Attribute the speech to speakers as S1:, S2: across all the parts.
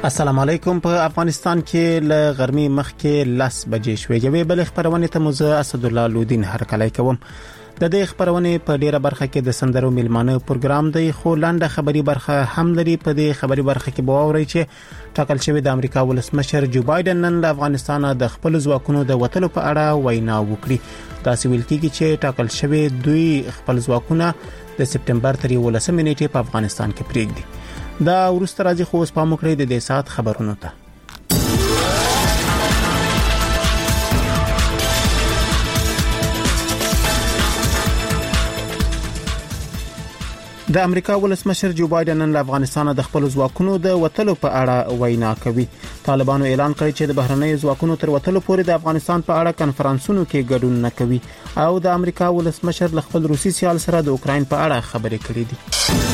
S1: السلام علیکم. په افغانستان کې ل غرمې مخکې 10 بجې شوې. یوې بل خبرونه ته موزه اسد الله لودین هرکلی کوم. د دې خبرونه په ډیره برخه کې د سندرو میلمانه پروګرام دی، خو لاندې خبري برخه هم لري. په دې خبري برخه کې باوري چې ټاکل شوی د امریکا ولسمشر جو بایدن نن له افغانستان د خپل ځواکونو د وټلو په اړه وینا وکړي. دا ویل کېږي چې ټاکل شوی دوی خپل ځواکونه د سپټمبر تر 11 نیټې په افغانستان کې پریږدي. دا ورسته راځي خو اوس پام وکړئ د دې سات خبرونو ته. د امریکا ولسمشر جو بایدن نن له افغانستان د خپل ځواکونو د وټلو په اړه وینا کوي. طالبانو اعلان کړی چې د بهرنۍ ځواکونو تر وټلو پورې د افغانستان په اړه کنفرانسونو کې ګډون نه کوي او د امریکا ولسمشر له خپل روسي سیال سره د اوکراین په اړه خبرې کړې دي.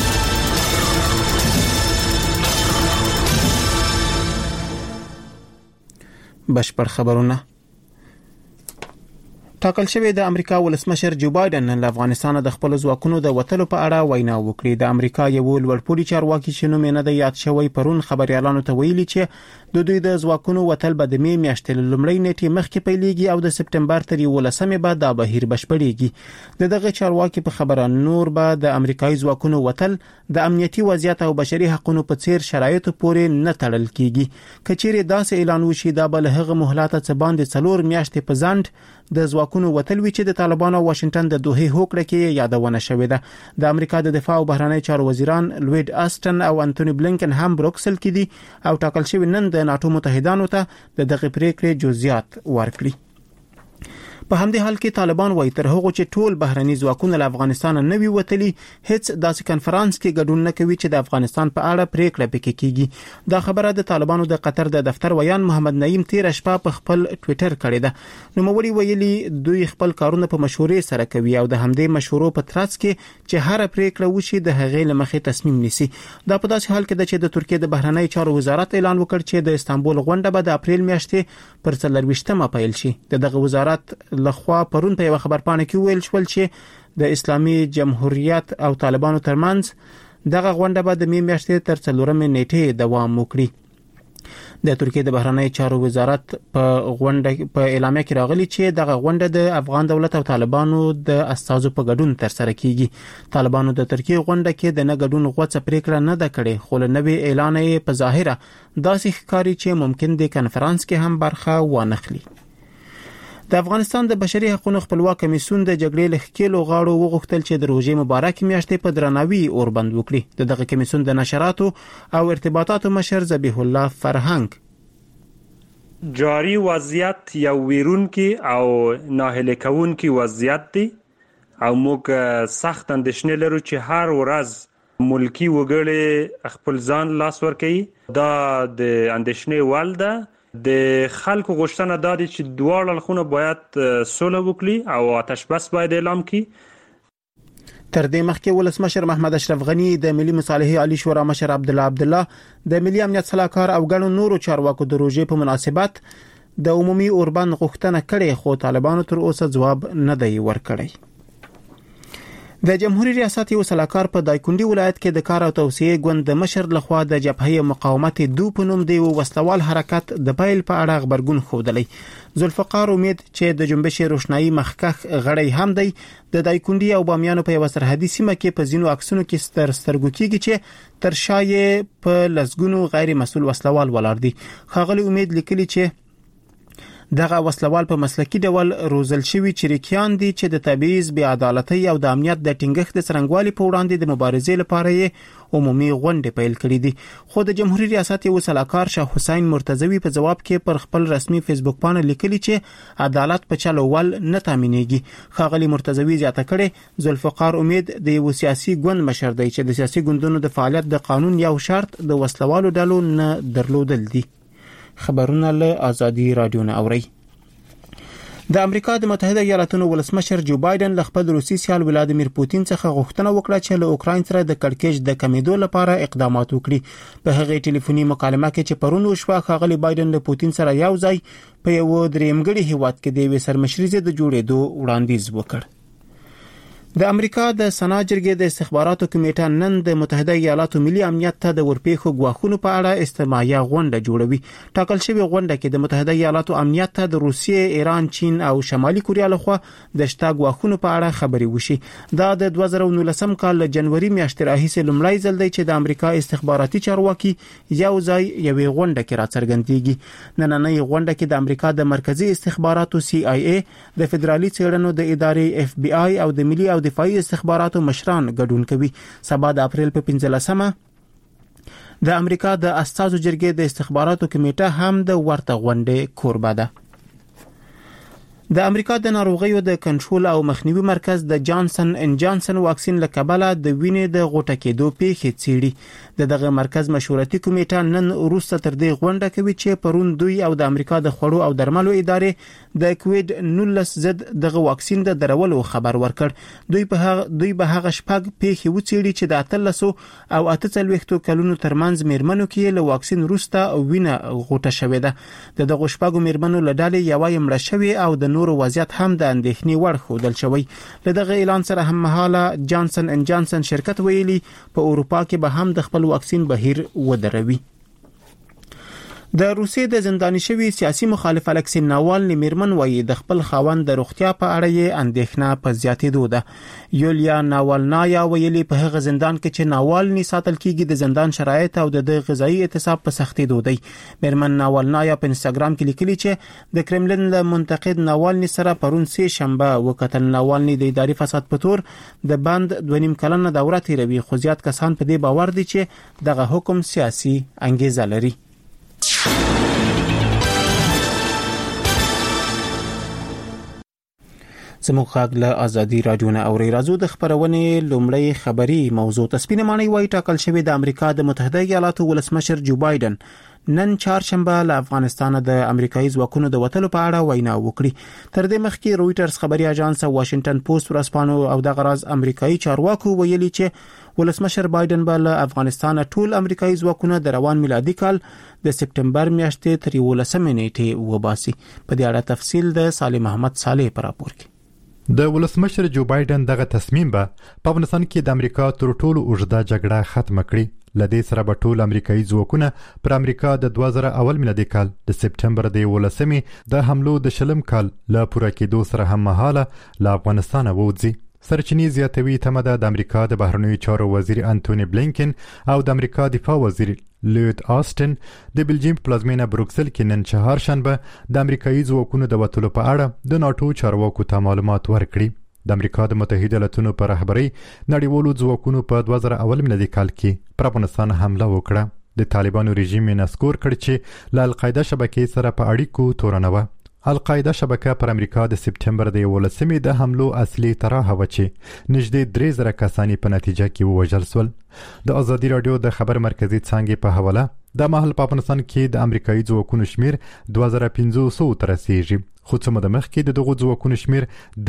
S1: بشپړ خبرونه. ټاکل شوی د امریکا ولسمشر جو بایدن نن له افغانستان د خپل ځواکونو د وټلو په اړه وینا وکړي. د امریکا یو لوړپوړي چارواکي چې نوم یې نه دی یاد شوی پرون خبريالانو ته ویلي چې د دوی د ځواکونو وټل به د می میاشتې لومړۍ نیټې مخکې پیلېږي او د سپټمبر تر 11 به دا بهیر بشپړېږي. دغه چارواکي په خبره نور به د امریکایي ځواکونو وټل د امنیتي وضعیت او بشري حقوقو په څیر شرایطو پورې نه تړل کیږي. کچېره داسې اعلان وشي دا به له هغه مهلت څخه باندې 4 میاشتې په ځند د ځواکونو وټل وی چې د طالبانو او واشنگټن د دوه هوکړه کې یادونه شوې ده. د امریکا د دفاع او بهرنی چارو وزیران لوید آستن او انټونی بلینکن هم بروکسل کې دي او ټاکل شوی نن د ناتو متحدانو ته د دغه پریکړې جزئیات ورکړي. په همدې حال کې طالبان وایي تر هغه چې ټول بهرني ځواکونه له افغانستان نه وي وتلي هیڅ داسې کنفرانس کې ګډون نه کوي چې د افغانستان په اړه پریکړه وکړي کیږي. دا خبره د طالبانو د قطر د دفتر ویان محمد نعیم تیر شپه په خپل ټوئیټر کړی ده. نو موري ویلي دوی خپل کارونه په مشورې سره کوي او د همدې مشورو په ترڅ کې چې هر پریکړه وشي د هغې لمخې تصمیم نیسي. دا په داسې حال کې ده چې د ترکیه د بهرنی چارو وزارت اعلان وکړ چې د استانبول غونډه به د اپریل میاشتې پر 24مه پیل شي. دغه وزارت لخوا پرون په یو خبر پاڼه کې ویل شول چې د اسلامي جمهوریت او طالبانو ترمنځ دغه غونډه به د می میاشتې تر 4مه نیټې دوام وکړي. د ترکیه د بهرنی چارو وزارت په اعلامیه کې راغلی چې دغه غونډه د افغان دولت او طالبانو د استازو په ګډون تر سره کیږي. طالبانو د ترکیه غونډه کې د نه ګډون غوڅه پریکړه نه ده کړې خو له نوې اعلان یې په ظاهره داسې ښکاري چې ممکن د کنفرانس کې هم برخه وانخلي. د افغانستان د بشري حقوقو خپلواک کمیسیون د جګړې لخکېلو غاړو وغوښتل چې د روزي مبارک میاشتې په درناوي اوربند وکړي. دغه کمیسیون د نشراتو او ارتباطاتو مشر ذبیح الله فرهنګ
S2: جاری وضعیت یو ویرونکي او ناهیله کوونکي وضعیت دی او موږ سخت اندېښنې لرو چې هر ورځ ملکی وګړي خپل ځان لاس ورکوي. دا د اندېښنې وړ ده. د خلکو غوښتنه دا ده چې دواړه اړخونه باید سوله وکړي او آتش بس باید اعلان کړي.
S1: تر دې مخکې ولسمشر محمد اشرف غنی د ملي مصالحې عالی شورا مشر عبدالله د ملي امنیت صلاحکار او ګڼو نورو چارواکو د روزي په مناسبت د عمومي اوربند غوښتنه کړې خو طالبانو تر اوسه جواب نه دی ورکړی. د جمهوریت ریاست یو صلاحکار په دایکندي ولایت کې د کار او توسعه ګوند د مشر لخوا د جبهه مقاومت دو په نوم دی وسلوال حرکت د پایل په اړه خبرګون خوده. ذوالفقار امید چې د جنبش روشنايي مخکخ غړی هم دی د دایکندي او بامیانو په یو سرحدي سیمه کې په زینو عکسونو کې سترګو کېږي چې تر شای په لسګونو غیر مسؤل وسلوال ولاړ دي. خاغلی امید لیکلی چې دغه وسلوال په مسلکی ډول روزل شوی چریکیان دي چې د تبعیض، بې عدالتۍ او د امنیت د ټینګښت د څرنګوالي په وړاندې د مبارزې لپاره یې عمومي غونډې پیل کړې دي. خو د جمهوریت ریاست یو صلاحکار شاه حسین مرتضوی په جواب کې پر خپل رسمي فیسبوک باندې لیکلي چې عدالت په چلو ول نه تامینېږي. خاغلی مرتضوی زیاته کړي ذوالفقار امید د یو سیاسي ګوند مشر دی چې د سیاسي ګوندونو د فعالیت د قانون یو شرط د وسلوالو ډلو نه درلودل دي. خبرونه له ازادي رادیو نه اوري. د امریکا د متحده ایالاتونو ولسمشر جو بایدن له خپل روسي سیال ولادیمیر پوتین څخه غوښتنه وکړه چې له اوکراین سره د کړکېچ د کمیدو لپاره اقدامات وکړي. په هغه ټلیفوني مکالمه کې چې پرون وشوه خاغلی بایدن له پوتین سره یو ځای په یو درېمګړي هیواد کې د وسرمشريزه د جوړېدو وړاندیز وکړ. د امریکا د سنا جرګې د استخباراتو کمیټه نن د متحده ایالاتو ملي امنیت ته د ورپېښو غواخونو په اړه استماعیه غونډه جوړوي. ټاکل شوی غونډه کې د متحده ایالاتو امنیت ته د روسیې، ایران، چین او شمالي کوریا لخوا د شتا غواخونو په اړه خبري وشي. دا د 2019 کال له جنوري میاشتې راهیسې لومړی ځل دی چې د امریکا استخباراتي چارواکي یو ځای یوې غونډه کې راڅرګندېږي. نننۍ غونډه کې د امریکا د مرکزی استخباراتو CIA، د فدرالي څېړنو د ادارې FBI او د ملي او دفاعي استخباراتو مشران ګډون کوي. سبا د اپریل په 15مه د امریکا د استازو جرګې د استخباراتو کمیټه هم د ورته غونډې کوربه ده. د امریکا د ناروغیو د کنټرول او مخنیوي مرکز د جانسن اند جانسن واکسین له کبله د وینې د غوټه کېدو پیښې څېړي. دغه مرکز مشورتي کمیټه نن وروسته تر دې غونډه کوي چې پرون دوی او د امریکا د خوړو او درملو ادارې د کووید-19 ضد دغه واکسین د درولو خبر ورکړ. دوی به هغه شپږ پیښې وڅېړي چې د 13 او 48 کلونو ترمنځ میرمنو کې له واکسین وروسته وینه غوټه شوې ده. دغه شپږو میرمنو له ډلې یوه یې مړه شوې او د نورو وضعیت هم د اندېښنې وړ ښودل شوی. له دغه اعلان سره هم مهاله جانسن اند جانسن شرکت ویلي په اروپا کې به هم د خپل واکسین بهیر ودروي. د روسیې د زنداني شوی سیاسي مخالف الکسی ناوالني میرمن وایي د خپل خاوند د روغتیا په اړه یې اندېښنه په زیاتېدو ده. یولیا ناوالنایا ویلي په هغه زندان کې چې ناوالني ساتل کیږي د زندان شرایط او د غذایی اعتصاب په سختېدو دی. میرمن ناوالنایا په انستګرام کې لیکلي چې د کرملین له منتقد ناوالني سره پرون سه شنبه وکتل. ناوالني د اداري فساد په تور د بند 2.5 کلنه دوره تیروي، خو زیات کسان په دې باور دي چې دغه حکم سیاسي انګیزه لري. زموږ غږ له ازادي رادیو نه اوري. راځو د خبرونې لومړی خبري موضوع ته. سپینه ماڼۍ وايي ټاکل شوی د امریکا د متحده ایالاتو ولسمشر جو بایدن نن چهارشنبه له افغانستان د امریکایي ځواکونو د وتلو په اړه وینا وکړي. تر دې مخکې رويټرز خبري اژانس او واشنگټن پوسټ ورسپانو او د غراز امریکایي چارواکو ویلي چې ولسمشر بایدن به له افغانستان ټول امریکایي ځواکونه د روان میلادي کال د سپټمبر میاشتې تر 11 نیټې وباسي. په دې اړه تفصیل د سالم محمد صالح پر راپور کې.
S3: د ولسمشر جو بایدن دغه تصمیم به په افغانستان کې د امریکا تر ټولو اوږده جګړه ختم کړي. لدې سره به ټول امریکایي ځواکونه پر امریکا د 2001 میلادي کال د سپټمبر د 11 د حملو د شلم کال له پوره کېدو سره هم مهاله له افغانستان ووځي. سرچینې زیاتوي تمه ده د امریکا د بهرنیو چارو وزیر انټونی بلینکن او د امریکا دفاع وزیر لوید آسټن د بلجیم پلازمینه بروکسل کې نن چهارشنبه د امریکایي ځواکونو د وتلو په اړه د ناتو چارواکو ته معلومات ورکړي. د امریکا د متحده ایالاتونو پر رهبرۍ نړیوالو ځواکونو په 2001 میلادي کال کې پر افغانستان حمله وکړه. د طالبانو رژیم یې نسکور کړ چې له القاعده شبکې سره په اړیکو تورنه وه. القاعده شبکه پر امریکا د سپټمبر د 11 د حملو اصلي طرح و چې نږدې 3000 کسانی په نتیجه کې ووژل شول. د ازادي رادیو د خبر مرکزی څانګې په حواله د مهال په افغانستان کې د امریکایي ځواکونو شمیر 2500 ته رسیږي، خو څه موده مخکې د دغو ځواکونو شمیر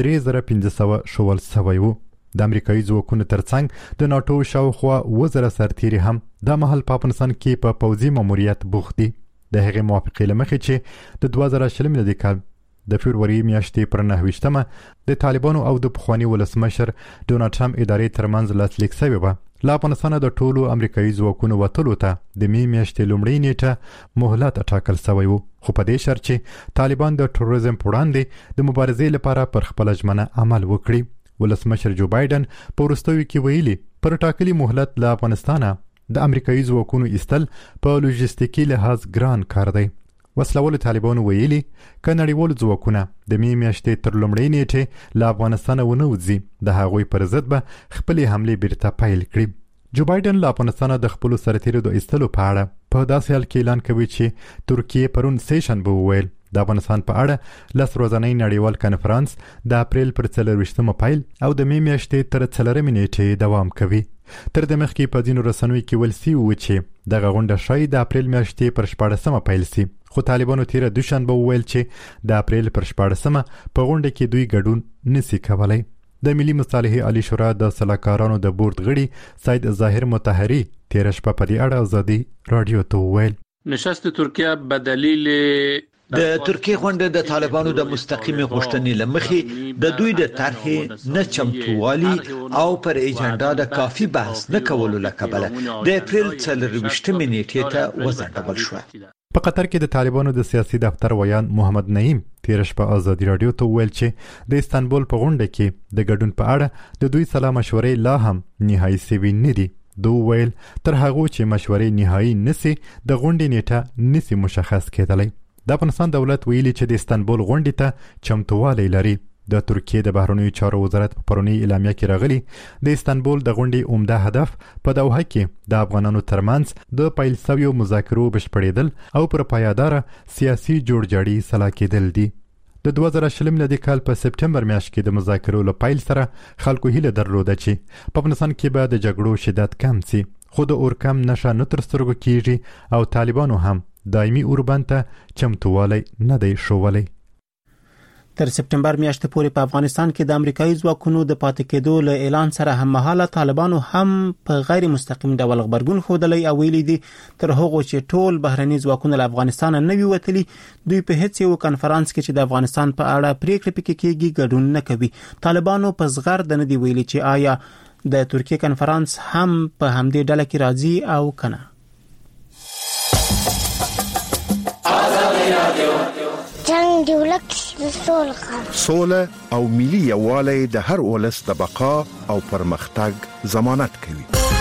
S3: 3500 شول شوی و. د امریکایي ځواکونو ترڅنګ د ناتو شاوخوا 2000 سرتیري هم د مهال په افغانستان کې په پوځي ماموریت بوخت دي. د هغې موافقې له مخې چې د 2020 میلادي کال د فبروري میاشتې پر 9 د طالبانو او د پخواني ولسمشر ډونالډ ټرمپ ادارې ترمنځ لاسلیک شوی و. له افغانستانه د ټولو امریکایي ځواکونو وتلو ته د می میاشتې لومړۍ نیټه مهلت ټاکل شوی و، خو په دې شرط چې طالبان د تروریزم په وړاندې د مبارزې لپاره پر خپل ژمنه عمل وکړي. ولسمشر جو بایدن په وروستیو کې ویلي پر ټاکلي مهلت له افغانستانه د امریکایي ځواکونو ایستل په لوجستیکي لحاظ ګران کار دی. وسلوالو طالبانو ویلي که نړیوالو ځواکونه د می میاشتې تر لومړۍ نیټې له افغانستانه ونه وځي، د هغوی پر ضد به خپلې حملې بیرته پیل کړي. جو بایدن له افغانستانه د خپلو سرتیرو د ایستلو په اړه په داسې حال کې اعلان کوي چې ترکیې پرون سه شنبه وویل د افغانستان په اړه 10 ورځنی نړیوال کنفرانس د اپریل پر 24 پیل او د می میاشتې تر 4 نیټې دوام کوي. تر دې مخکې په ځینو رسنیو کې ویل شوي و چې دغه غونډه ښایي د اپریل میاشتې پر 14 پیل شي، خو طالبانو تیره دوشنبه وویل چې د اپریل پر 14 په غونډه کې دوی ګډون نشي کولی. د ملي مصالحې عالی شورا د سلاکارانو د بورډ غړي سید ظاهر مطهری تیره شپه په دې اړه ازادي رادیو ته وویل
S4: نشست ترکیه به دلیل د ترکیه غونډه د طالبانو د مستقیمي غوښتنې لمخې د دوی د طرحې نه چمتووالي او پر ایجنډا د کافي بحث نه کولو لکبله د اپریل 24 نیټې ته وځنډول شو.
S3: په قطر کې د طالبانو د سیاسي دفتر ویان محمد نعیم تیر شپه آزادي رادیو ته ویل چې د استانبول په غونډه کې د ګډون په اړه د دوی سلا مشورې لا هم نهایي سوي نه دي. دوی ویل تر هغه چې مشورې نهایي نسی د غونډې نیټه نسی مشخص کېدلی. د افغانستان دولت ویلي چې د استانبول غونډې ته چمتووالی لري. د ترکیه د بهرنیو چارو وزارت په پرونی اعلامیه کې راغلی د استانبول د غونډې عمده هدف په دوحه کې د افغانانو ترمنځ د پیل شویو مذاکرو بشپړېدل او پر پایدار سیاسي جوړجاړي سلا کېدل دي. د 2020 میلادي کال په سپټمبر میاشت کې د مذاکرو له پیل سره خلکو هیله درلوده چې په افغانستان کې به د جګړو شدت کم سي، خو د اورکم نشه نه تر سترګو کیږي او طالبانو هم دایمي اوربند ته چمتووالی نه دی ښوولی.
S1: تر سپټمبر میاشتې پورې په افغانستان کې د امریکایي ځواکونو د پاتې کېدو له اعلان سره هممهاله طالبانو هم په غیر مستقیم ډول خبرګون ښودلی او ویلي دي تر هغو چې ټول بهرني ځواکونه له افغانستان نه وي وتلي دوی په هیڅ یو کنفرانس کې چې د افغانستان په اړه پریکړه پکې کېږي ګډون نه کوي. طالبانو په زغر د نه دی ویلي چې آیا د ترکیه کنفرانس هم په همدې ډله کې راځي او کنه.
S5: جنگ دی ولک
S6: سوله او ملي یووالی د هر ولس د بقا او پرمختګ ضمانت کوي.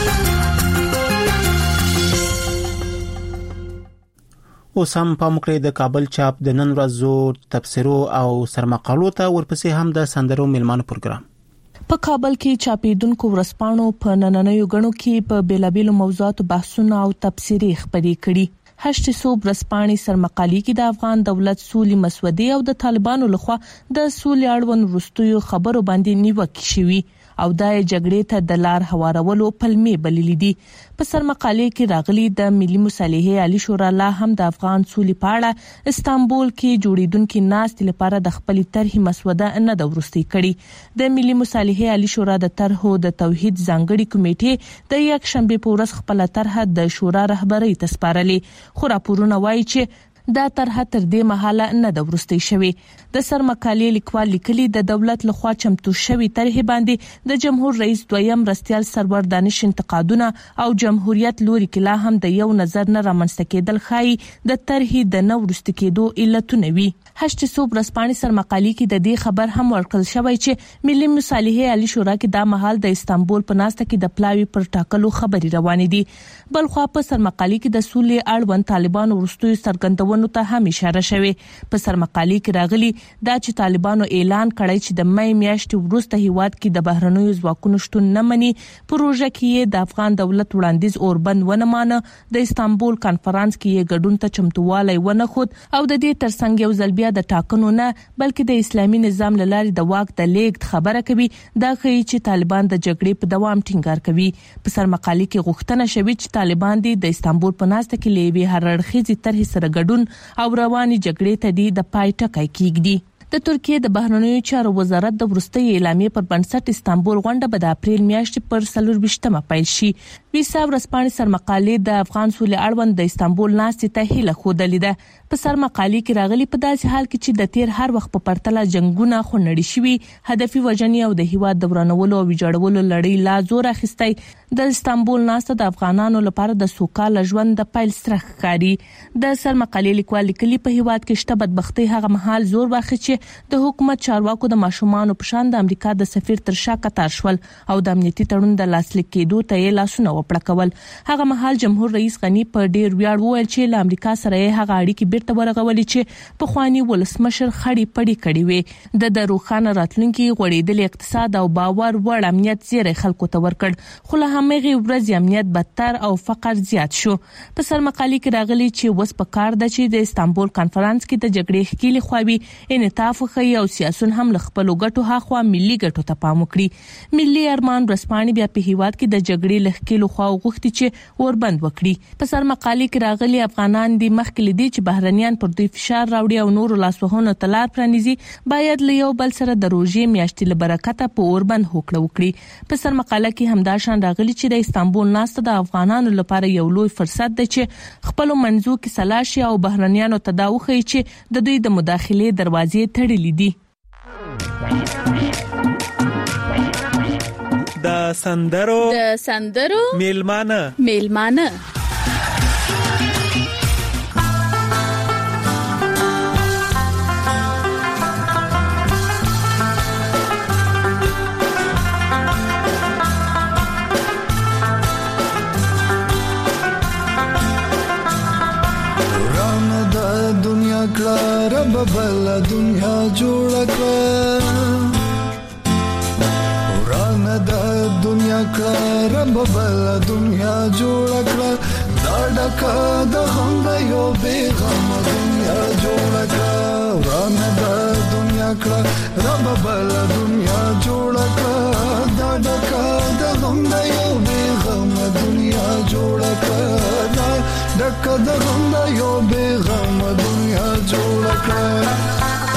S1: اوس هم په مکرې د کابل چاپ د نن ورځو تبصرو او سرمقالو ته ورپسې هم د سندرو میلمانو پروګرام.
S7: په کابل کې چاپیدونکو ورسپانو په نننیو غنو کې په بیلابیلو موضوعاتو بحثونه او تبصرې خبرې کړي. 800 ورسپانې سرمقالي کې د افغان دولت سولې مسودې او د طالبانو لخوا د سولې اړوند وروستیو خبرو باندې نیوکه شوې او د جګړې ته د لار هوارولو پلمې بللې دي. په سرمقالي کې راغلي د ملي مصالحې عالی شورا لا هم د افغان سولې په اړه استانبول کې جوړیدونکو ناستې لپاره د خپل طرحې مسوده نه د ورستي کړي. د ملي مصالحې عالی شورا د طرحو د توحید ځانګړي کمیټې د یک شنبه په ورځ خپل طرحه د شورا رهبرۍ ته سپارلې، خو راپورونه وایي چې دا طرحه تر دې مهاله نه د ورستي شوی. د سرمقالي لیکوال لیکلي د دولت لخوا چمتو شوی طرحه باندې د جمهور رئیس دویم رستیال سرور دانش انتقادونه او جمهوریت لوري کلا هم د یو نظر نه رامنځته کېدل خای د طرحه د نو ورستي کېدو علتونه وي. 800 ورسپانې سرمقالي کې د دې خبر هم ورکړل شوی چې ملي مصالحې عالی شورا کې د مهال د استانبول په ناسته کې د پلاوی پر ټاکلو خبري روانې دي. بلخوا په سرمقالي کې د سولې اړوند طالبانو ورستوي سرګندونو ته هم اشاره شوی. په سرمقالي کې راغلي دا چې طالبانو اعلان کړی چې د مې میاشتې وروسته هیواد کې د بهرنیو ځواکونو شتون نه مني. پروژه کې د افغان دولت وړاندیز اوربند ونه مانه، د استانبول کانفرنس کې ګډون ته چمتووالی ونه خود او د دې ترڅنګ یو ځل بیا د ټاکنو نه بلکې د اسلامي نظام لارې د واک د لیږد خبره کوي. دا ښيي چې طالبان د جګړې په دوام ټینګار کوي. په سرمقالي کې غوښتنه شوې چې طالبان د استانبول په ناسته کې لوي هر اړخیزي طرحې سره ګډون او رواني جګړې ته د پای ټکی کېږدي. د ترکیه د بهرنیو چارو وزارت د ورستۍ اعلامیې پر بنسټ استانبول غونډه به د اپریل میاشتې پر 24مه پیل شي. ویسا ورسپانې سرمقالي د افغان سولې اړوند د استانبول ناستې ته هیله خوده ده. په سرمقالي کې راغلي په داسې حال کې چې د تیر هر وخت په پرتله جنگونه خونړي شوي، هدفي وژنې او د هیواد د ورانولو او ویجاړولو لړۍ لا زور اخیستی، د استانبول ناسته د افغانانو لپاره د سوکاله ژوند د پیل سترخ ښکاري. د سرمقالي لیکوال لیکلي په هیواد کې شته بدبختي هغه مهال زور واخی چې د حکومت چارواکو د ماشومانو په شان د امریکا د سفیر تر شا کتار شول او د امنیتي تړون د لاسلیک کېدو ته یې لاسونه وپړکول. هغه مهال جمهور رئیس غنی په ډیر ویاړ وویل چې له امریکا سره یې هغه اړیکې بیرته ورغولې چې په خواني ولسمشر خړې پړې کړې وي. د روښانه راتلونکي غوړېدل اقتصاد او باور وړ امنیت زیری خلکو ته ورکړ، خو له همغه ورځ امنیت بدتر او فقر زیات شو. په سرمقالي کې راغلي چې وس په کار د چې د استانبول کانفرنس کې د جګړې ښکېلې خواوي انعطاف وښيي او سیاسون هم له خپلو ګټو هاخوا ملي ګټو ته پام وکړي. ملي ارمان ورسپانې بیا په هیواد کې د جګړې له ښکېلو خوا غوښتي چې اوربند وکړي. په سر مقالې کې راغلي افغانان د مخکې لدی چې بهرنیان پر دوی فشار راوړي او نور لاسوهنو تلار پرانیزي باید له یو بل سره د روژې میاشتې له برکته په اوربند هوکړه وکړي. په سر مقاله کې همدا شان راغلي چې د استانبول ناسته د افغانانو لپاره یو لوی فرصت دی چې خپل منځو کې سلاشي او بهرنیانو ته دا وښيي چې د دوی د مداخلې دروازې تړلې دي.
S8: د سندرو میلمانه
S9: رب بل دنیا جوړ کړ وران د دنیا کړ رب بل دنیا جوړ کړ دا ډکه د غم یو بیغم دنیا جوړ کړ وران د دنیا کړ رب بل دنیا جوړ کړ دا ډکه د غم یو بیغم دنیا جوړ کړ دا ډکه د غم یو بیغم دنیا جوړ کړ.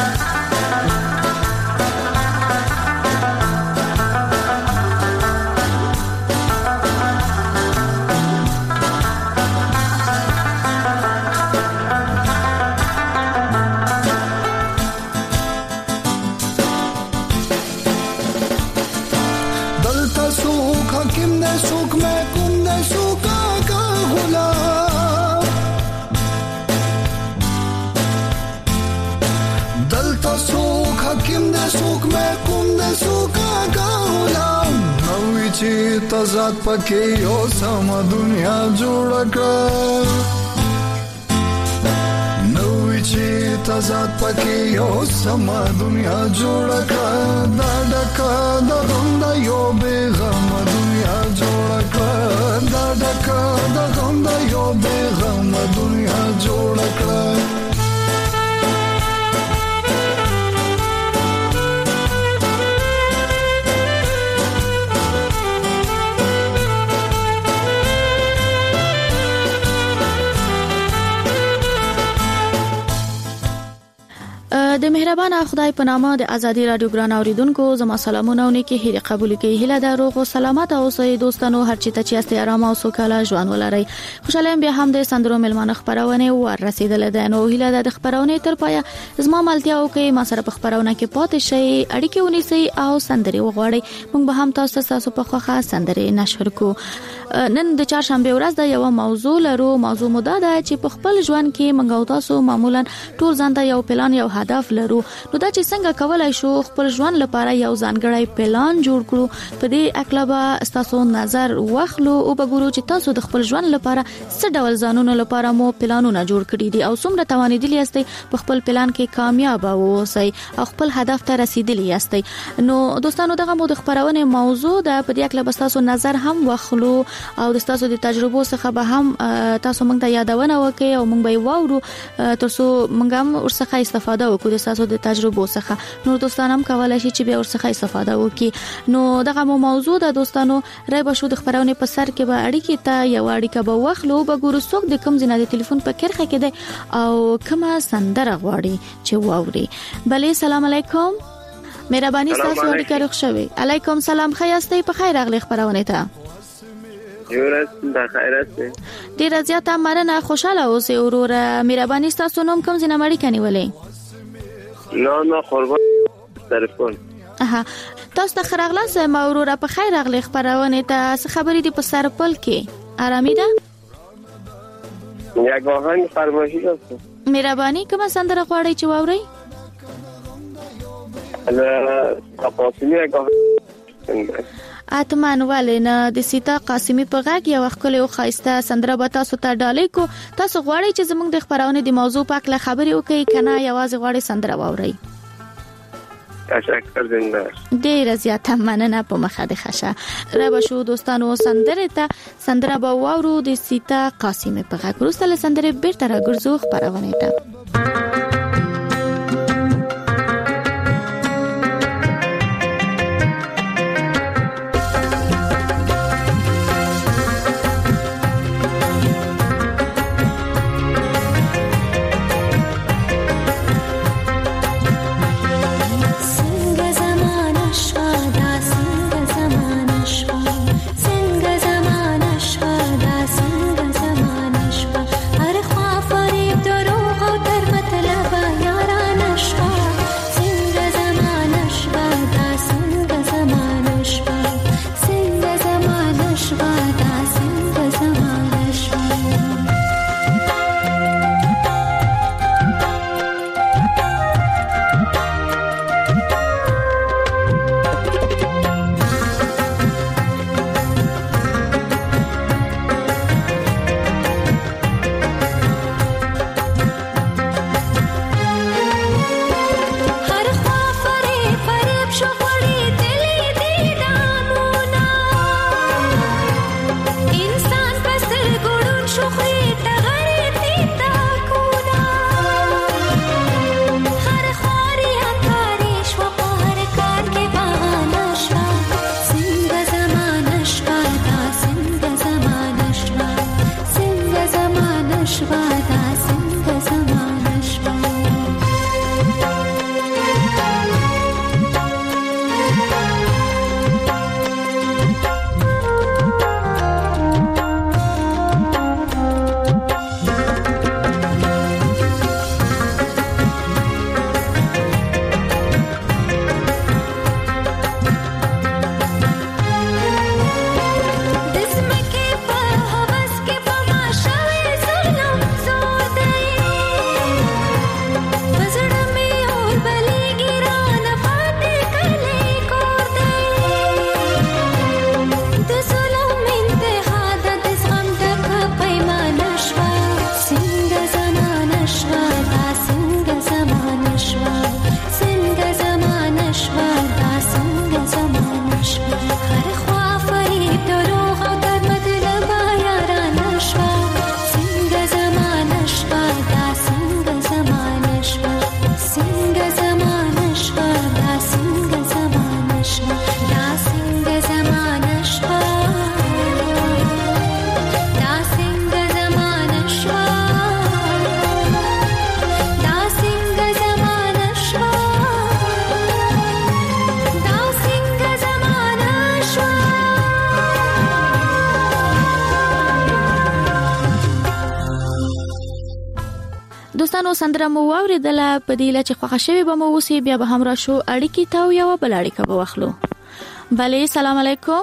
S9: دلته څوک حکیم دی څوک محکوم دی څوک آقا غلام دلته څوک حکیم دی څوک محکوم دی څوک آقا غلام نوې چې تضاد پکې یو سم دنیا جوړ کړه چې تضاد پکې یو سم دنیا جوړ کړه دا ډکه د غم یو بیغم دنیا جوړ کړه دا ډکه د غم یو بیغم دنیا جوړ کړه.
S10: د مهربان خدای په نامه د ازادي رادیو ګران اوریدونکو زما سلامونه او نیکی هیله قبول کړئ. هیله ده روغ او سلامت اوسئ دوستانو، هر چی ته چې است آرام او سوکاله ژوند ولرئ. خوشاله یم بیا هم د سندرو ملمانه خبرونه ور رسیدل ده. نو هیله ده د خبرونه تر پایا زما ملتیا او کې ما سره په خبرونه کې پاتې شي، اړیکه ونیسئ او سندري وغواړئ. موږ به هم تاسو په خوخه سندري نشر کو. نن د چهارشنبه ورځ د یو موضوع لرو. موضوع مو دا ده چې په خپل ژوند کې موږ تاسو معمولا ټول ځان ته یو پلان یو هدف لرو. نو دا چې څنګه کولای شو خپل ژوند لپاره یو ځانګړی پلان جوړ کړو، په دې اکلبه تاسو نظر واخلو او وګورو چې تاسو د خپل ژوند لپاره څه ډول ځانونو لپاره مو پلانونه جوړ کړی دي او څومره توانیدلی یاستئ په خپل پلان کې کامیاب اوسئ او خپل هدف ته رسیدلی یاستئ. نو دوستانو دغه مو د خبرونه موضوع ده، په دې اکلبه تاسو نظر هم واخلو او د تاسو د تجربو څخه به هم تاسو موږ ته یادونه وکړئ او موږ به واورو ترڅو موږ هم ورڅخه استفاده وکړو د تاسو د تجربو څخه. نو دوستان هم کولای شي چې به ورڅخه استفاده وکړي. نو دغه موضوع د دوستانو راي بشو د خبرونه په سر کې به اړیکې ته یو اړیکه به واخلو، به ګورو څوک د کوم ځای د ټلیفون په کرخه کې دی او کومه سندره غواړي چې واوري. بله سلام علیکم، مهرباني تاسو اړیکه راخښوي. علیکم سلام، خیاستئ په خیر راغلی خبرونه ته. ډیر زیاته مرنه، خوشاله اوسئ وروره. مهرباني تاسو نوم کوم ځای نه اړیکه نیولې؟
S11: نه قربان تلیفون.
S10: تاسو ته خراغلاس ما وروره په خیر راغلی خبرونه ته. څه خبرې دي په سرپل کې؟ آرامي ده؟
S11: یک آهنگ فرمایشی داشت.
S10: مهرباني کومه سندره غواړئ چې واورئ؟
S11: قاسمی یک آهنگ
S10: اتمن ولنه د سیتا قاسمی په غږ یو خپل او خاصه سندره به تاسو ته ډالې کو. تاسو غواړئ چې زموږ د خبرونه د موضوع په اړه خبرې وکړئ کنه یوازې غواړئ سندره واورئ؟
S11: تشکر زنده.
S10: ډیر زیاته مننه په مخه د خشه. را بشو دوستانو سندره به واورو د سیتا قاسمی په غږ. وروسته له سندره بیرته راګرځو خبرونه ته. دوستانو سندره مو واوریدله په دې لچ خوښ شوی به مو وسی بیا به هم را شو اړیکی ته یو بل اړیکه به واخلو. بله سلام علیکم.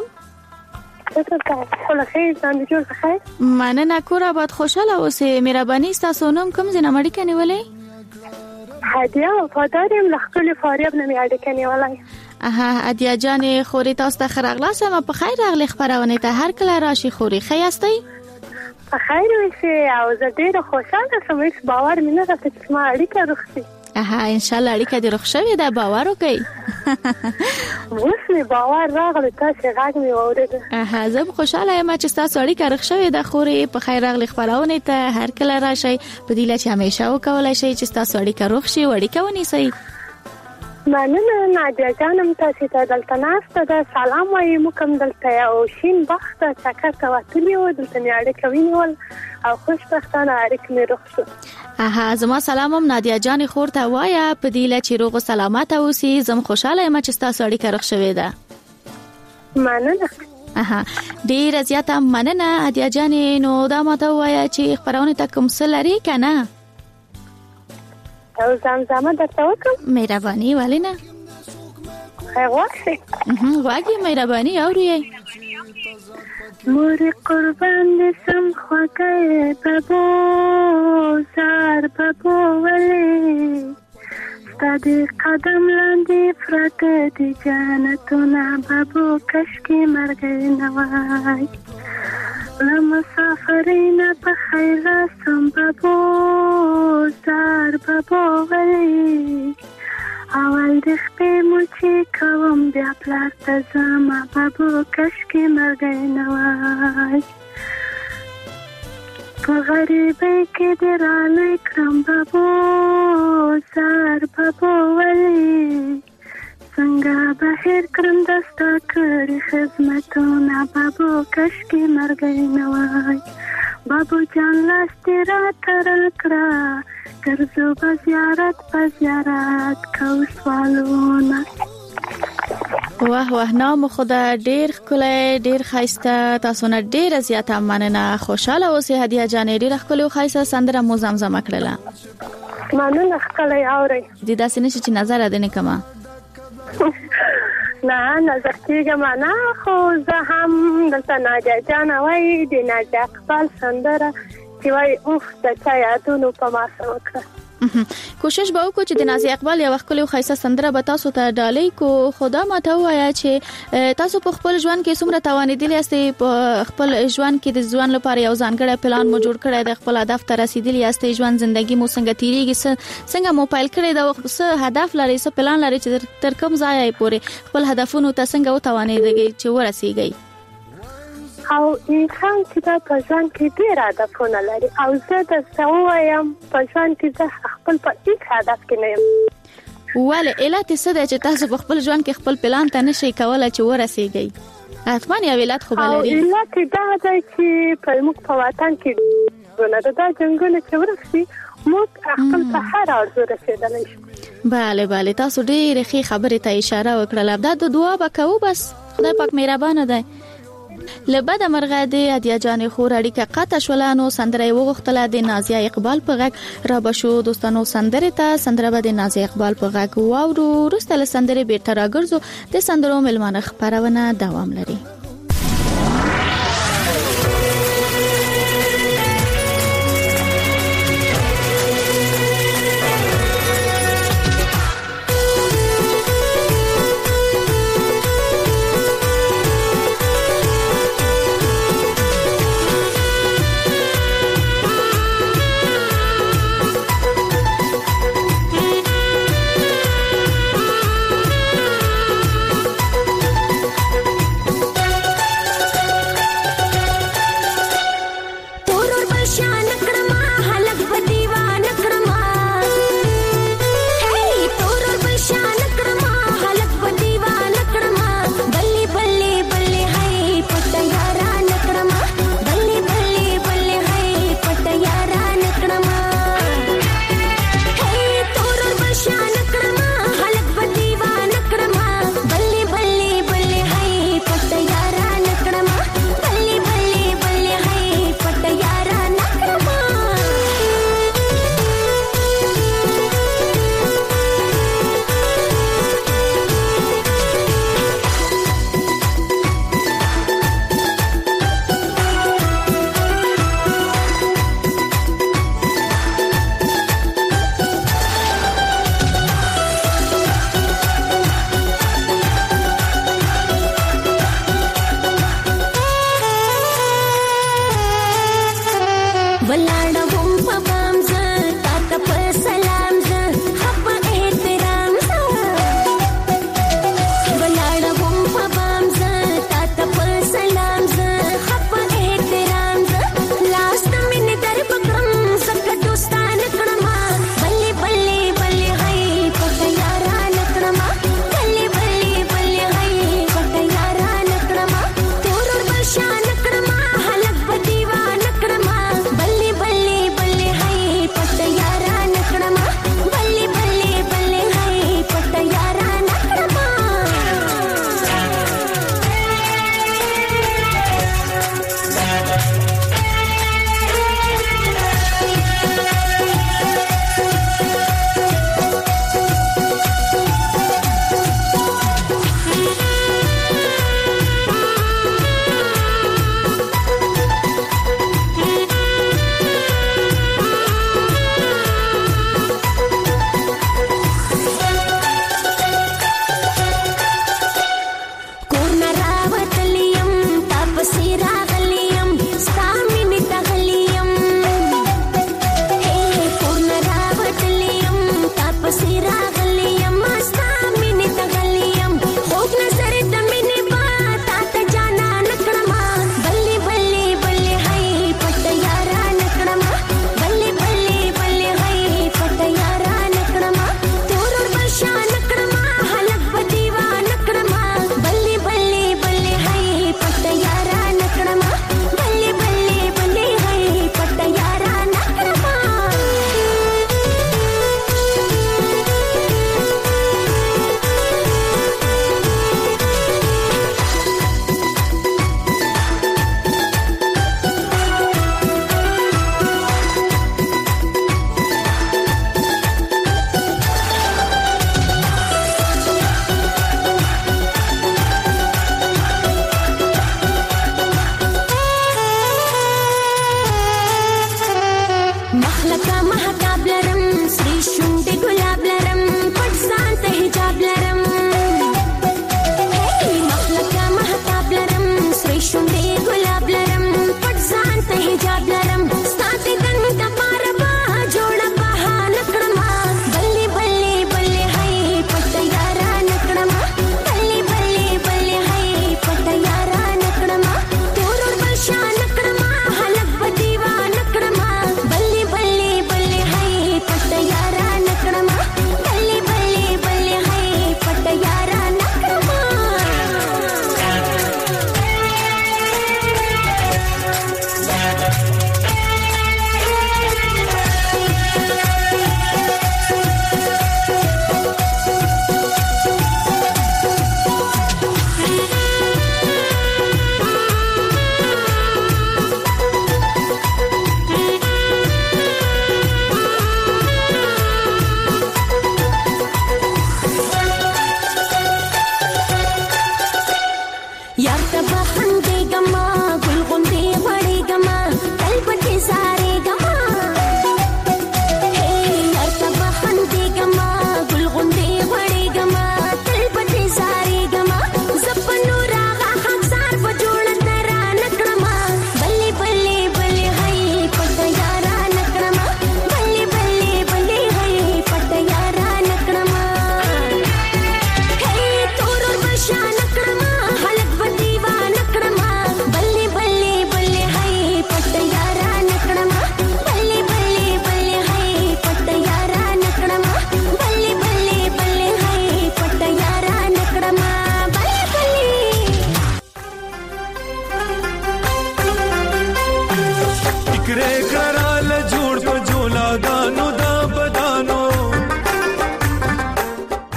S10: مننه کور آباد خوشاله اوسئ. مهرباني ستاسو نوم کوم ځای نه اړیکه نیولې؟
S12: هدیه وفاداریم له خپل فاریاب نه اړیکه نیولای.
S10: هدیه جان خوري تاسو ته خراغلاس ما په خیر راغلی خبرونه ته هر کله راشي خوري خیاستئ
S12: په خیر وي او زه ډیره خوشاله شوم هیڅ باور مې نه راته چې ما اړیکه رخصي.
S10: ان شاء الله اړیکه دې رخ شوې ده باور وکړئ.
S12: اوس مې باور راغلی تاسو غږ مې واورېد.
S10: زه خوشاله یم چې تاسو اړیکه رخ شوې ده خوري په خیر راغلی خبرونه ته هر کله راشي په دې لچ همیشه وکولای شي چې تاسو اړیکه رخ شي اړیکه ونیسئ.
S12: مننه نادیا جانم تاسو ته دلته ناسته ده سلام وایم کوم دلته او شین بخت چکر ته وتلی و دلته نه اړیکه وینول او خوشبختانه اړیکه مې رخ شو.
S10: زما سلامم نادیا جان خور ته وایا په دې لچ روغ او سلامت اوسئ. زم خوشاله یم چې تاسو اړیکه رخ شوې ده.
S12: مننه.
S10: ډیر زیاته مننه هدیه جان. نو دا ماته وایا چې خبرونه ته کوم څه لري کنه؟
S12: او زمزمه درته وکم.
S10: مهرباني ولینه واګي مهرباني اوري.
S12: مور قربان دسم خوکه بابو زار بابو ولی ستادی قدم لاندې فرقه دی جانتونه بابو کشکی مرگی نوای لمسافرین بخیر رسم بابو زار بابو ولی اول دخبه موچی کوم بیا پلار تزم بابو کشکی مرگی نوای په غریبی که دیرالی کرم بابو زار بابو ولی څنګه بهر کرم دستا کړی خدمتونه بابو کشکی مرگی نوای بابو جان لاستی را ترل کرا کرزو بزیارت کو سوالونه.
S10: واه واه نام خدا ډیر ښکلی ډیر ښایسته. تاسو نه ډیره زیاته مننه. خوشاله اوسئ هدیه جان. ډیره ښکلې او ښایسته سندره مو زمزمه کړله.
S12: مننه ښکلی اورئ.
S10: دې داسې نشي چې نظر دې نه کومه.
S12: نه نظر کېږم نه خو زه هم دلته نادیا جان وایي د نادیا اقبال سندره چې وایي اوف د چا یادونو په ما څه وکړه.
S10: کوشش به وکړو چې د نازیه اقبال یو ښکلې او ښایسته سندره به تاسو ته ډالۍ کو. خدا ماته وایا چې تاسو په خپل ژوند کې څومره توانیدلی یاستئ په خپل ژوند کې د ژوند لپاره یو ځانګړی پلان مو جوړ کړی د خپل هدف ته رسیدلی یاستئ ژوند ژوندۍ مو څنګه تیریږي څنګه موبایل کړی دا څه هدف لري څه پلان لري چې تر کوم ځای پورې خپل هدفونو ته څنګه وتوانیږئ چې ورسیږئ.
S12: او انسان چې دا په ژوند کې ډېر هدفونه لري او زه درته ووایم په ژوند کې زه خپل په هیڅ هدف کې نه یم.
S10: ولې علت څه دی چې تاسو په خپل ژوند کې خپل پلان ته نشئ کولی چې ورسیږئ؟ حتما یو علت خو به لري.
S12: علت دا دی چې موږ په وطن کې دا جنګونه چې ورسي موږ خپل په هر ارزو رسېدلی شو.
S10: بله بله تاسو ډېرې ښې خبرې ته اشاره وکړله. دا د دعا به کوو بس خدای پاک مهربانه دی. له بده مرغه د هدیه جان خور اړیکه قطع شوله. نو سندره یې وغوښتله د نازیه اقبال په غږ را به شو دوستانو سندرې ته. سندره به د نازیه اقبال په غږ واورو. وروسته له سندرې بیرته راګرځو. د سندرو مېلمانه خپرونه دوام لري.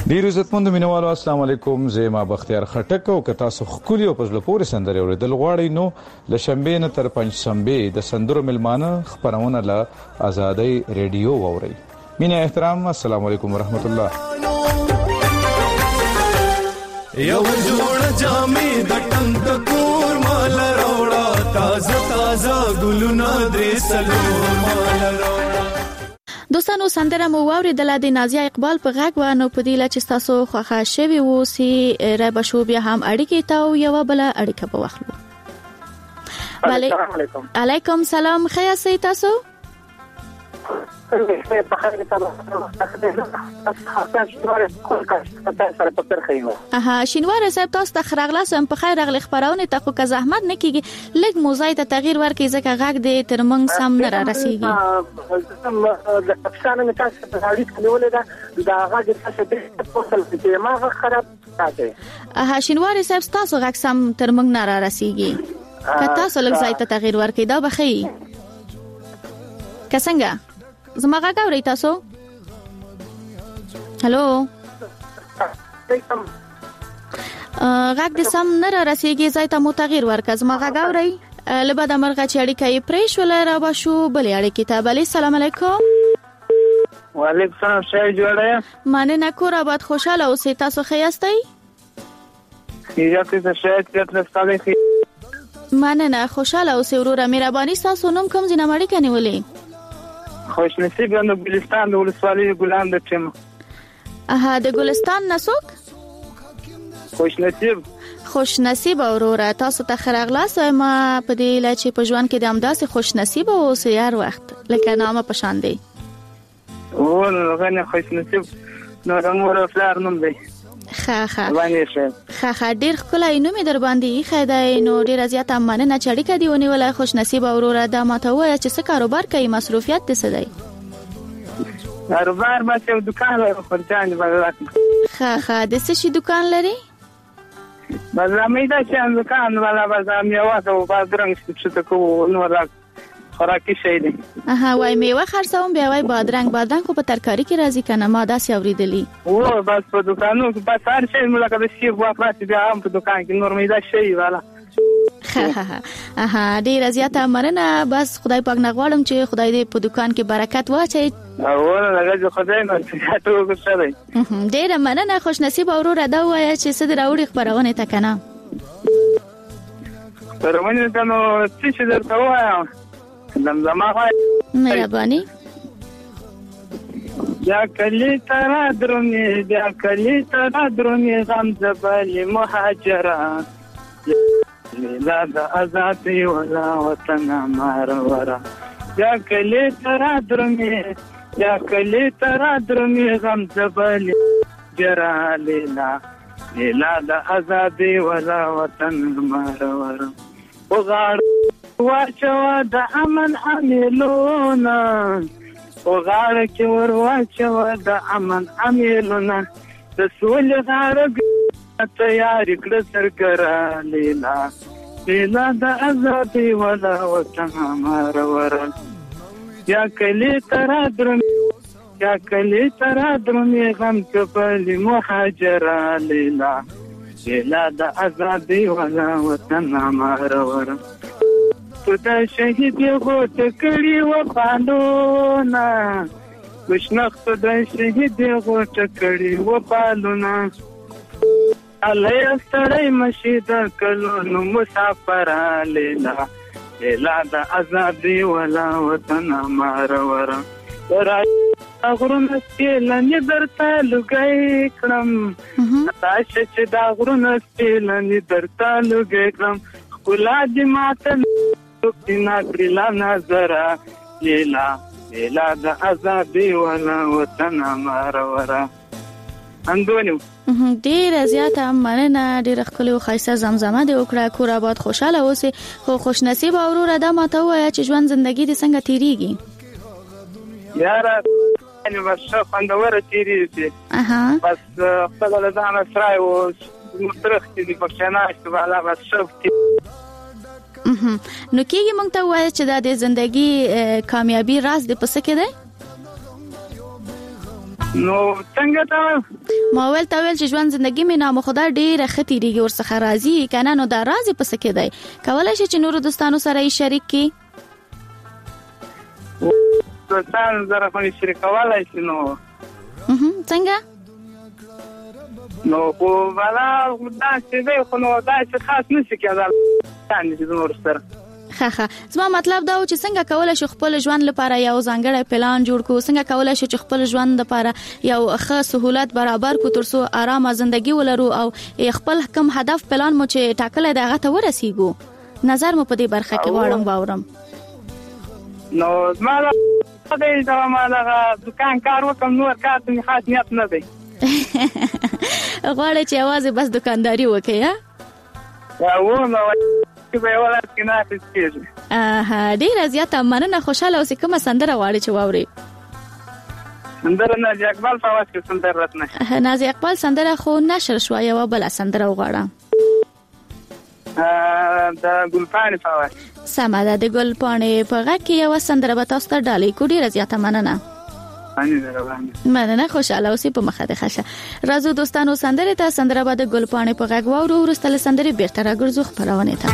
S13: ډیر عزتمن مینوالو السلام علیکم زما بختیار خټک او که تاسو خولي او پزله پورې سندره اوریدل غواړئ نو ل شنبه نه تر پنځ شنبه د سندرو ملمانه خبرونه له آزادۍ ریډیو ووري. مینه احترام السلام علیکم ورحمت الله.
S9: یو جوړ جامې د ټنګ کور مال راوړه تازه تازه ګلونه درې سلو مال راوړه.
S10: دوستانو سندره مو واوریدله د نازیه اقبال په غږ و. نو په دې لچ تاسو خوښه شوي وو سي رب شو بیا هم اړیکې ته یو بل اړیکه په واخلو.
S14: السلام علیکم.
S10: علیکم سلام. خیا سي تاسو
S14: په خیر
S10: اها شینوار صاحب تاسو ته خراغلاسم په خیر غل خبرونه ته خو که زحمت نه کیږي لګ موزای ته تغییر ورکې ځکه غږ دې ترمنګ سم نه را رسیږي.
S14: د افسانه می تاسو په حدیث کې ولې دا غږ تاسو دې په څه کې ما خراب ساتي.
S10: اها شینوار صاحب تاسو غږ سم ترمنګ نه را رسیږي. که تاسو لګ ځای ته تغییر ورکې دا بخي کسنګا زما غږ اورئ تاسو؟ هالو غږ دې سم نه را رسیږي ځای ته مو تغییر ورکړه. زما غږ اورئ؟ له بعده مرغه چې اړیکه یې پرې شوله را به شو بلې اړیکې ته. بلې سلام علیکم.
S14: وعلیکم السلام. ښه جوړه
S10: مننه کور آباد خوشاله اوسئ. تاسو ښه یاستئ؟ مننه خوشاله اوسئ وروره. مهرباني ستاسو نوم کوم ځای نه اړیکه نیولې؟
S14: خوش نصیب د ګلستان د ولسوالۍ ګلان د ټیم.
S10: اها د ګلستان نسوک؟ خوش نصیب اوروره. تاسو ته خراغلاس ما په دې لچې په ژوند کې د امداسې خوش نصیب او سیار وخت لکه نامه پشان دی.
S14: او غنه خوش نصیب نو رنګ ورفلار نوم دی.
S10: خا ډیر خلای نومې در باندې خیدای. نو ډیر زیات مننه چې اړیکه دی ونیولای. خوش نصیب اوروره دا ماته وای چې څه کاروبار کوي مصروفیت دې څه دی؟
S14: کاروبار ما څه دکان لري خرجان بازار.
S10: خا د څه شي دکان لري؟
S14: بازار مې دا چې دکان والا بازار مې واسه بازرنګ څه کو نو راک خوراکي شي دي.
S10: اها وای میوه خرڅوم بیا وای بادرنګ خو په ترکاری کې راځي کنه ما داسې اوریدلی.
S14: او بس په دکانو کې بس هر شی ملګری د شی واپس بیا هم په دکان کې نور مې دا شی والا.
S10: اها ډیر زیاته مننه. بس خدای پاک نه غواړم چې خدای دې په دکان کې برکت واچي.
S14: او هغه خدای نه ستاسو وګورئ.
S10: ډیر مننه. خوش نصیب اوروره دا وای چې صدر اوړي خبرونه تا کنه.
S14: خبرونه ته نو څه درته وایم زمزمه
S10: مهرباني.
S14: بیا کلی ترا درونی بیا کلی ترا درونی غم زبالی مهاجران لیلا دا ازادی ولا وطن مارورا. بیا کلی ترا درونی بیا کلی ترا درونی غم زبالی جرا لیلا لیلا دا ازادی ولا وطن مارورا. وغاړ واچوا د امن امیلونه وغاړ کې ور واچوا د امن امیلونه د سولې غاړه تیار کړ سرګرا لیلا لیلا د آزادۍ ولا وطن مارور. یا کلی ترا درمې غم کبلی مهاجرا لیلا لیلا د آزادۍ ولا وطن مارور. د شهید غوټ کړي و پالونا وشنخت د شهید غوټ کړي و پالونا علي ستړی مشید کلو مسافر لیلا لیلا د آزادۍ ولا وطن مارور. غرونه سپیلنې درته لګی کړم تاسو چې دا غرونه سپیلنې درته لګی کړم خلا دې ماته تینا کړلا نظر لیلا لیلا د آزادۍ ولا وطن مارور. اندونیو
S10: ډیر زیاته مننه. ډیر خپل او خاصه زمزمه دی وکړه. کور آباد خوشاله اوسئ. خو خوش نصیب اوروره دا ماته وای چې ژوند زندگی دې څنګه تیریږي؟
S14: یاره یعنی بس خوندوره تیریږي. بس خپل له ځانه سره او مترخ دې پښتنه والا بس شوفتي.
S10: نو کېږي مونږ ته وای چې دا د زندگی کامیابی راز دې پس کې دی؟
S14: نو څنګه تا
S10: ما ویل چې ژوند زندگی مې نامه خدا ډېر ختیریږي ورڅخه راضي کنه نو دا راضي پس کې دی کولای شي چې نور دوستانو سره یې شریک کی
S14: دوستان سره په شریکولای شي نو
S10: څنګه
S14: نو کو والا دا چې دی خو نو دا چې خاص نشي کېدل څنګه چې نور سره
S10: خخه زما مطلب دا و چې څنګه کولای شو خپل ژوند لپاره یو ځانګړی پلان جوړ کو څنګه کولای شو چې خپل ژوند لپاره یو ښه سہولت برابر کو ترڅو آرامه ژوندۍ ولرو او خپل کوم هدف پلان مو چې ټاکلای دغه ته ورسیږو نظر مو په دې برخه کې واړم باورم
S14: نو زما دا ما دا دکان کار وکم نور کار ته خاص نیت نه دی
S10: غواړی چې आवाज بس دکانداری وکړي
S14: یا و نو چې به ولا کنا کېږي
S10: ډیر زیاته مننه خوشاله اوسې کومه سندره غواړي چې واوري
S14: سندره نازي اقبال فواز کې سندره راتنه
S10: نازي اقبال سندره خو نشر شو یو بل سندره وغواړه
S14: د ګلپاڼې فواز
S10: سمه ده د ګلپاڼې په غږ کې یو سندره به تاسو ته ډالۍ کو ډیر زیاته مننه مننه خوشاله اوسې په مخه ده خشه راځو دوستانو سندره ته سندره به د ګلپاڼې په غږ واورو ورسته سندره بیرته راګرځو خبرونه ته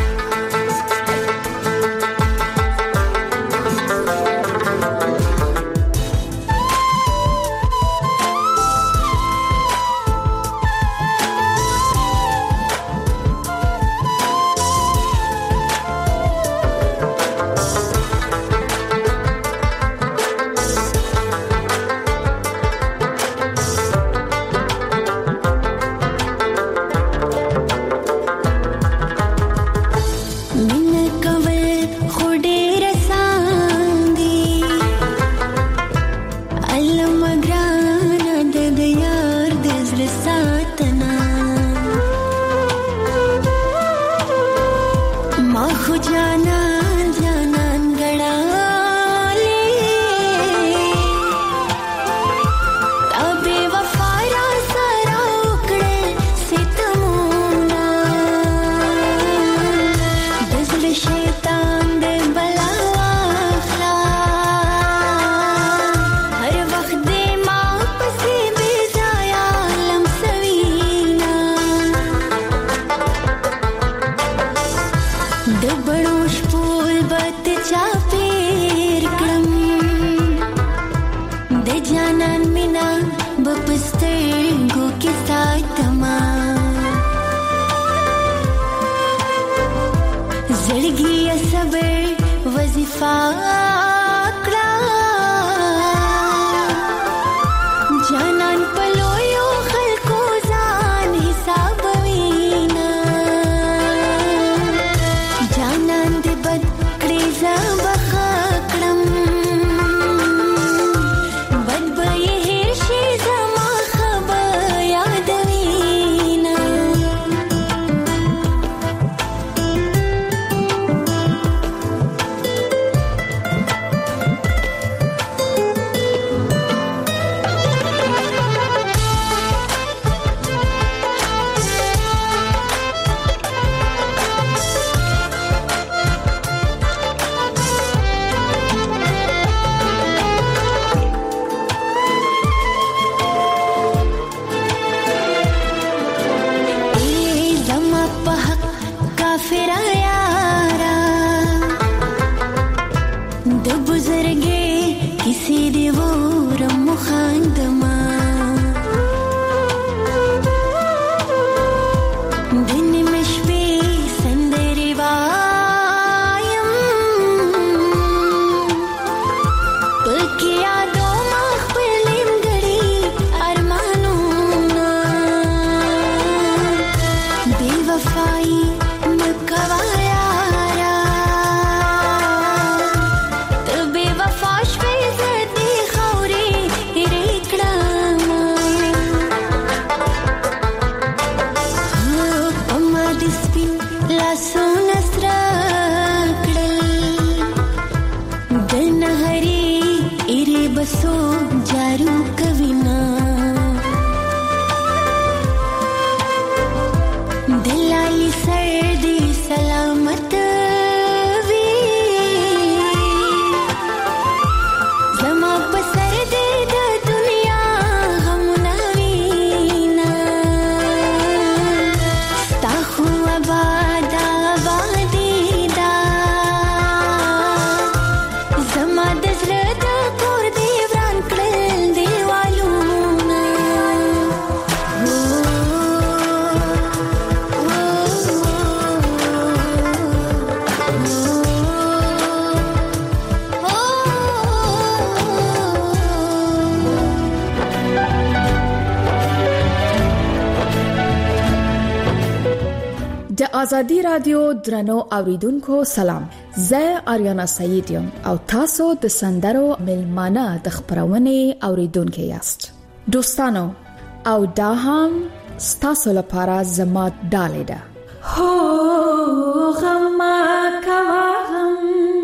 S15: ازادي رادیو درنو اوریدونکو سلام. زه آریانا سعید یم او تاسو د سندرو ملمانه د خبرونه اوریدونکو یاست. دوستانو او دا هم ستاسو لپاره زما ډالې ده. هو غم کوم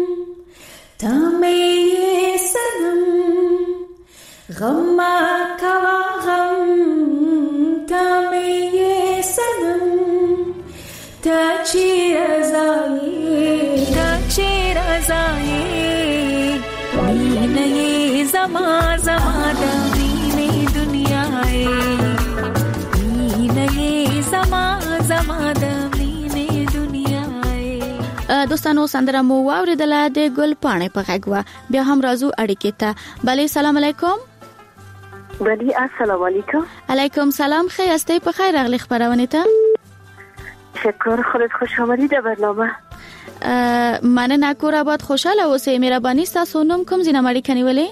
S15: تمه سنم غم کوم تمه سنم تا چیر ازایی وینه زما د وینه دنیاي وینه زما د وینه دنیاي.
S10: دوستانو سندره مو واوریدله د ګل پاڼې په غږ. بیا هم راځو اړیکې ته. بله سلام علیکم.
S12: بله السلام علیکم.
S10: علیکم سلام. خیسته په خیر راغلی خبرونه ته.
S12: شکر خودت خوش آمدید در برنامه.
S10: مننه. کور آباد خوشحاله اوسئ. مهرباني ستاسو نوم کوم ځای نه مړی کنیولې؟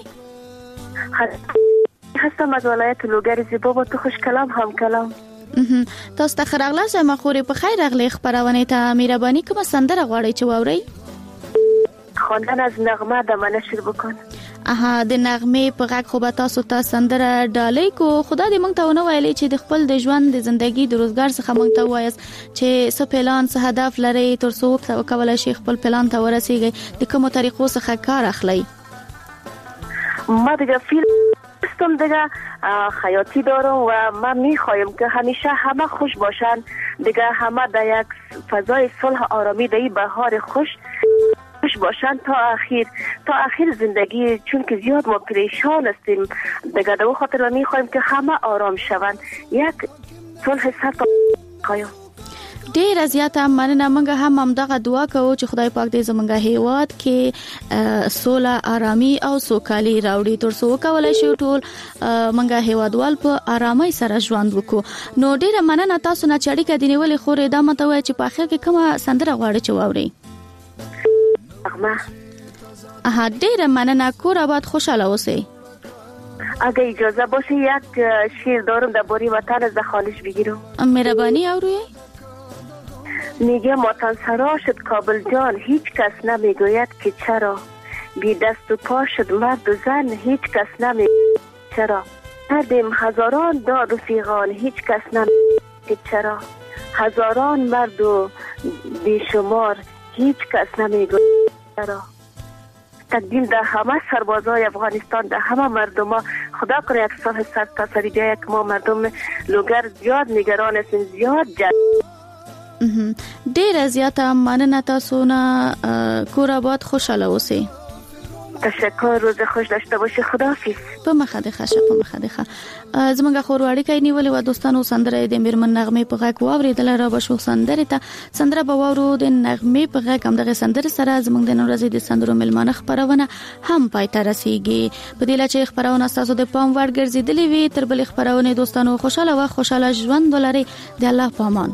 S12: هستم از ولایت لوگر زیبا با تو خوش کلام هم کلام.
S10: تاسو ته خراغله زما خوري په خیر راغلی خبرونه ته. مهرباني کوم سندره غواړئ چې واورئ؟
S12: خواندن از نغمه د منشر بکن.
S10: د نغمه په غږ خو به تاسو ته سندره ډالۍ کو. خدا دې مونږ ته ونه ویلې چې د خپل د ژوند د ژوندۍ د روزګار څخه مونږ ته وایاست چې څه پلان څه هدف لري تر څو وکولای شي خپل پلان ته ورسیږي. د کومو طریقو څخه کار اخلي؟
S12: ما دیگه فیلم هستم دیگه خیاطی دارم و من میخوایم که همیشه همه خوش باشن دیگه، همه در یک فضای صلح آرامی در این بهار خوش باشن تا اخیر زندگی، چون که زیاد ما پریشان هستیم دیگه. در خاطر میخوایم که همه آرام شوند، یک صلح سر قایم.
S10: ډیر زیاته مننه. موږ هم دغه دعا کوو چې خدای پاک دې زموږ هیواد کې سوله آرامي او سوکالي راوړي تر څو وکولای شي ټول موږ هیوادوال په آرامۍ سره ژوند وکړو. نو ډیر مننه تاسو نه چې اړیکه دې نیولې. خو دا مته وای چې په اخر کې کومه سندره غواړئ چې واورئ؟ ډیر مننه. کور آباد خوشحاله اوسئ.
S12: اگه اجازه باشه یک شعر دارم درباره وطن از خالش بگیرم.
S10: مهربانی اوروی.
S12: میگه وطن سرا شد کابل جان، هیچ کس نمیگوید که چرا. بی دست و پا شد مرد و زن، هیچ کس نمیگوید چرا. کردیم هزاران داد و فیغان، هیچ کس نمیگوید که چرا. هزاران مرد و بیشمار، هیچ کس نمیگوید چرا. تقدیم در همه سربازای افغانستان، در همه مردم ها. خدا کنه یک صلح سرتاسری بیاید که ما مردم لوگر زیاد نگران هستیم، زیاد
S10: ډیر زیاته مننه. تاسو نه. کور آباد خوشحاله اوسئ.
S12: تشکر. روز خوش داشته باشی. خداحافظ.
S10: په مخه دې ښه. په مخه دې ښه. زمونږ خور اړیکه نیولې و. دوستانو سندره د میرمن نغمه په غږ واوریدل. را به شو سندره ته سندره به واورو د نغمه په غږ هم دغه سندره سره زمونږ د نن ورځې د سندرو ملمانه خبرونه هم پای ته رسیږي. په دې لچې خبرونه تاسو د پام وړ ګرځیدلې وي. تر بل خبرونه دوستانو خوشاله و خوشاله ژوند ولري. د الله په امان.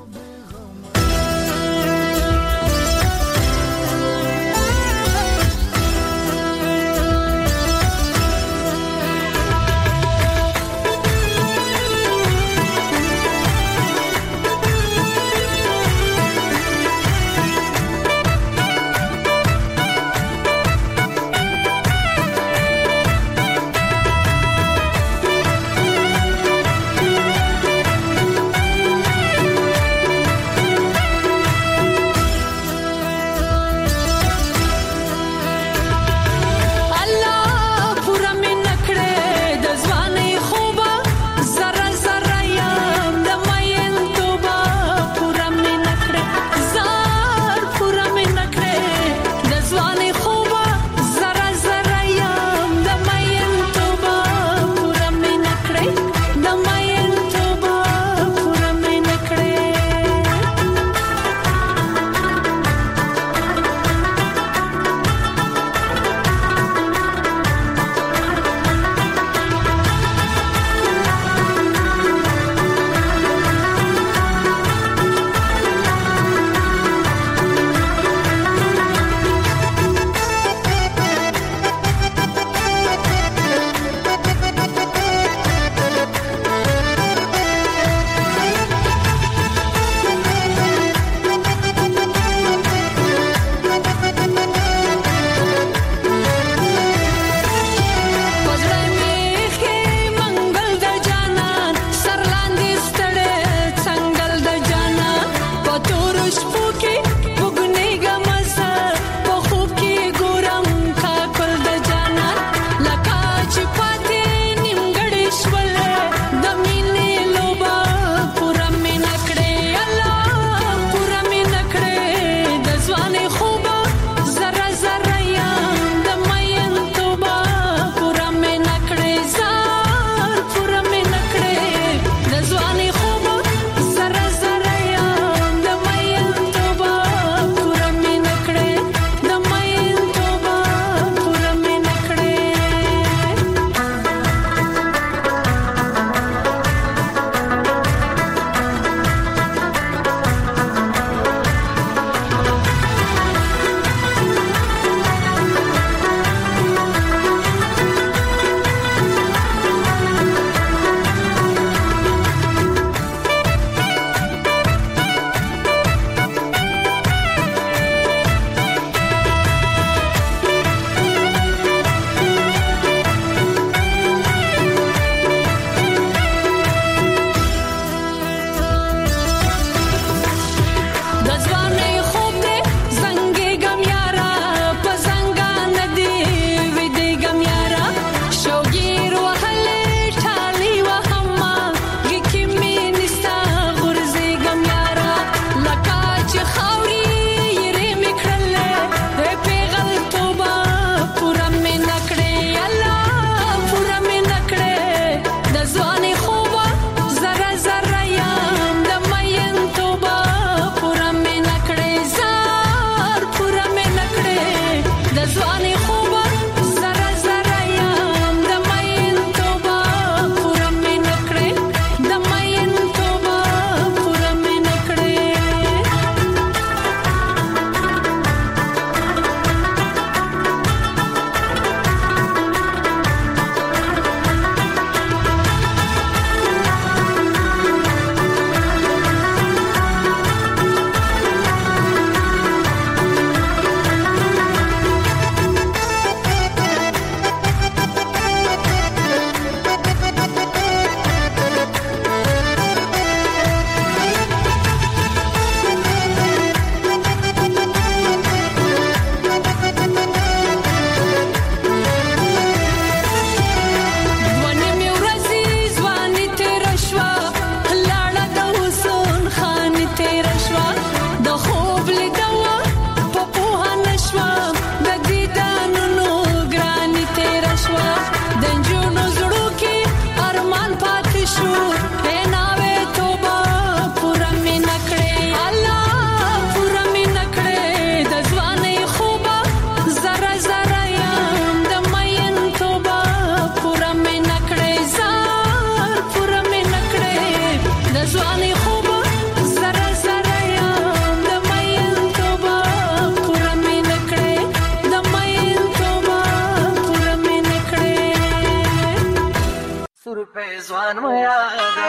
S16: ځوان مې یادوه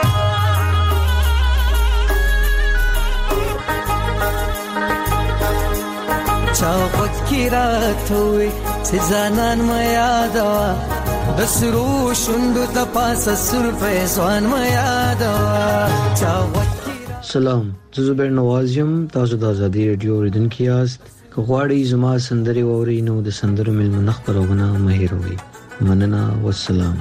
S16: چا وکی راتوي چې ځانان مې یادوه د سرو شوندو د پاسه سر په ځوان مې یادوه چا وکی.
S17: سلام، زه زبیر نواز یم. تاسو د ازادي رادیو اوریدونکي یاست. که غواړئ زما سندرې واورئ نو د سندرو میلمنه خپرونه مه هېروئ. مننه، والسلام.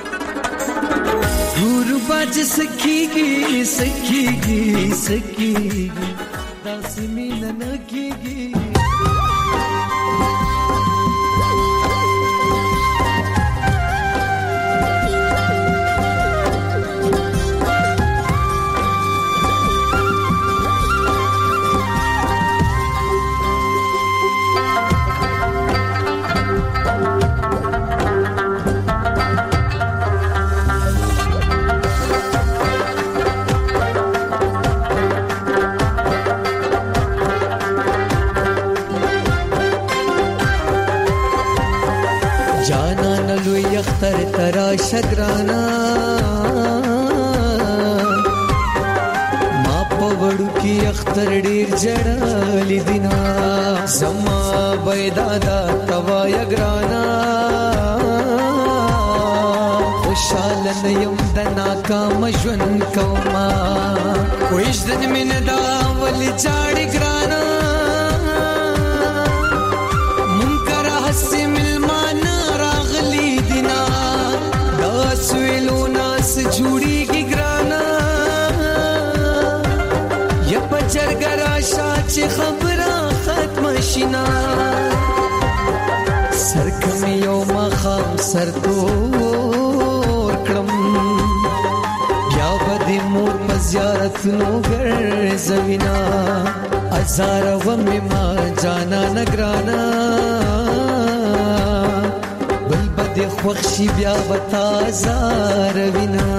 S16: غربت سکیږي سکیږي سکیږي داسې مینه نه کیږي اختر ترا شگرانا ما پوڑو کی اختر ډیر جړالی دینا زما بيدادا توا یگرانا خوشحال نیم د ناکام ژوند کوما کویش دن من دا ول جاړی ګرانا منکر حسی ملمان راغلی دینا دا سویلو ناس جوړی کی ګرانا یا پچر ګراشا چې خبره ختم شینا سرکم یو مخام سر تور کړم بیا بدی مور پزیارت نو ګرځوینا ازار و می ما جانا نگرانا بل بدی خوښي بیا وتا زار وینا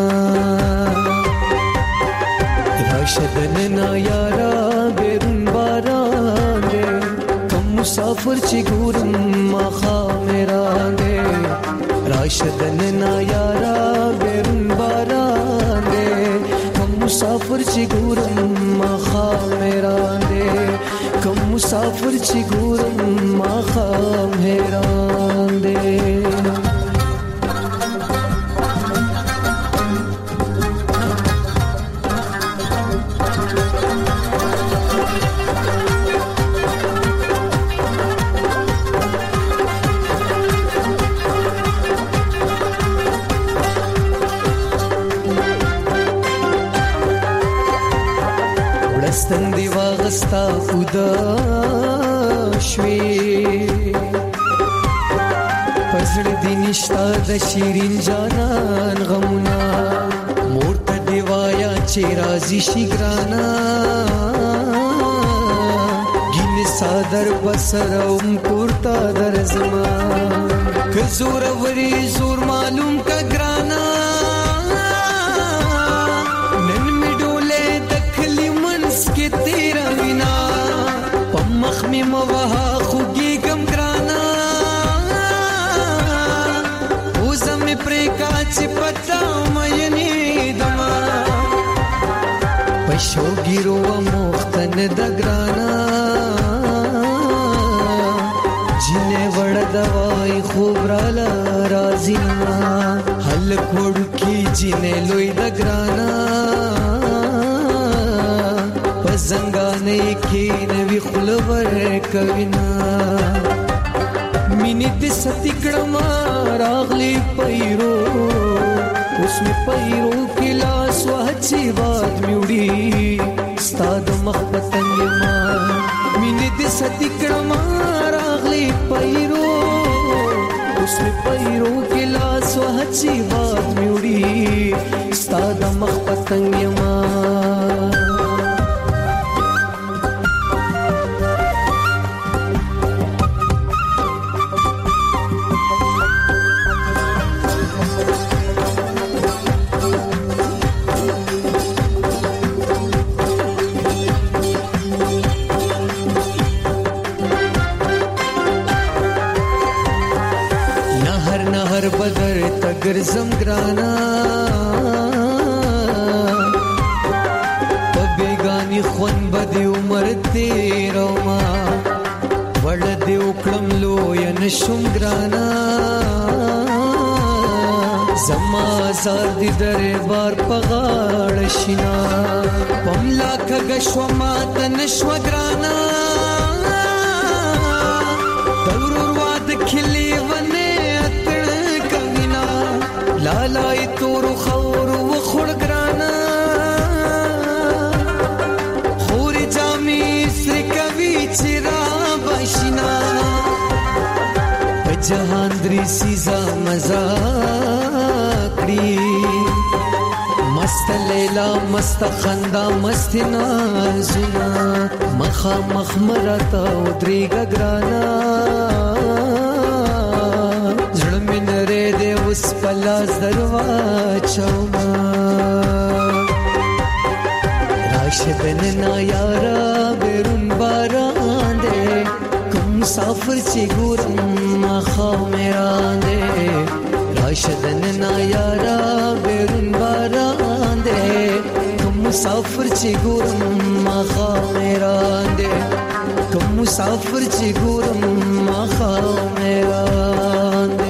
S16: راشدن نا یارا بیرون باران دے کم مسافر چی ګورم ما خامران دے راشدن نا یارا بیرون باران دے کم مسافر چی ګورم ما خامران دے کم مسافر چی ګورم ما خامران دے ستندی واغستا خدا شوی پزړ دی نشتا د شیرین جانان غمنا مورته دی وایا چې رازي شي ګرانا ګین صادر بسروم کورتا در زما ک زور وری زور معلوم کا ګرانا के तेरा बिना पमख में मवहा खुगी गम ग्राना उज़म में प्रेका चिपटा मयनी दमा पशो गिरो मुख्तन दग्राना जिने वड़ दवाई खूब राला राजिना हल कोड़ की जिने लोई दग्राना زنګانې کې نوی خلور کوینا مینې دې ستګړم راغلی پیرو اوس می پیرو کې لاس وهچی واد میوړي ستاد مخبتن ما مینې دې ستګړم راغلی پیرو اوس می پیرو کې لاس وهچی واد میوړي ستاد مخبتن ما بدر تگر زم گرانا شوم ګرانا زما زار دي دربار پغاړ شینا پملا کګشو مات نشو ګرانا دورور واد کلی ونه اتړ کمینا لالای تور خور و خړ ګرانا خور جامي سر کوي چرا بشنا جهان دري سيزا مزا کړی مست لیلا مست خندا مست نازنا مخا مخمرتا او دري ګرانا زړه مين رې دې اوس پلاس دروا چوما راشدن نا یارا بیرون باران دې مسافر چې ګورم مخا میران دې راشدن نا یارا بیرون باران دې کوم مسافر چې ګورم مخا میران دې کوم مسافر چې ګورم مخا میران دې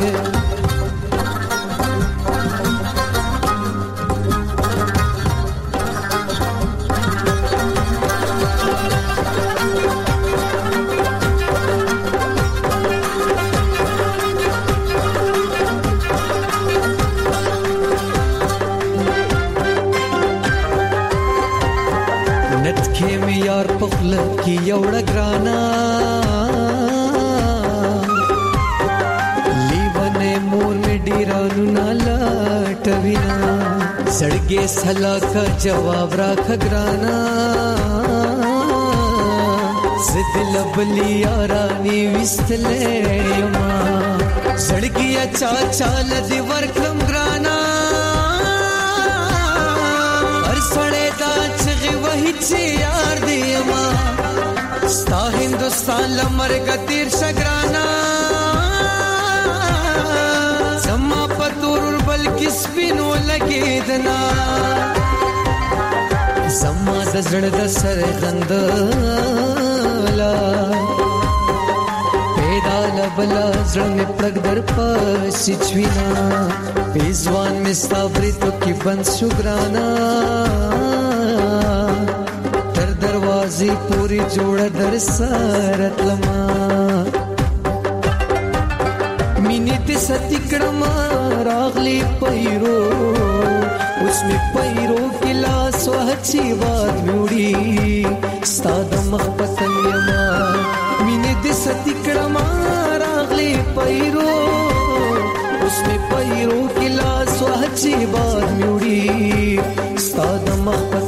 S16: یار پخل کی یوړه ګرانا لیونه مور می ډیرانو نالاټوینا سړګي سلا کا جواب راخ ګرانا زدل بلی یارانی وستلې یما سړګي چا چال دی ورکم ګرانا هر سړې دا چې وਹੀ چې یار دی ما ستا هندوستان لمرګ تیر شګرانا سما پتور بلکې سپینو لګیدنا سما د زړه د سر غندلا پیدا لبلا زړه می پړګ در پسې چوینا پیزوان می صبرې تو کې بند شګرانا دروازې پوری جوړ در سرت لما مینې ته ستکړم راغلی پیرو اوس می پیرو کلا سوهچی واد میوړي ستاد مخ پتن یما مینې ته ستکړم راغلی پیرو اوس می پیرو کلا سوهچی واد میوړي ستاد مخ